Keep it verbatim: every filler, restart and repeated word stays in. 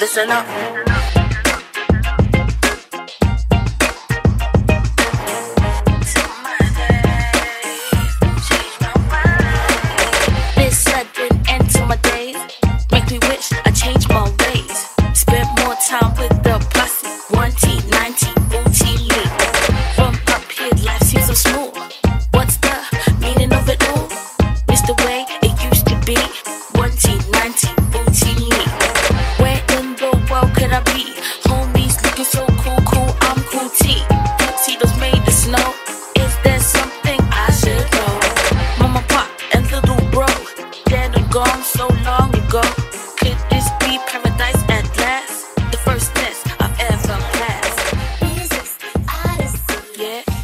Listen up. This sudden end to my days make me wish I changed my ways. Spend more time with the plastic one T ninety booty leak. From up here, life seems so smooth. What's the meaning of it all? It's the way it used to be. one T ninety booty leak. Where in the world could I be? Homies looking so cool, cool, I'm cool T. Tuxedos made of snow. Is there something I should know? Mama, pop, and little bro, dead and gone so long ago. Could this be paradise at last? The first test I've ever passed. Yeah.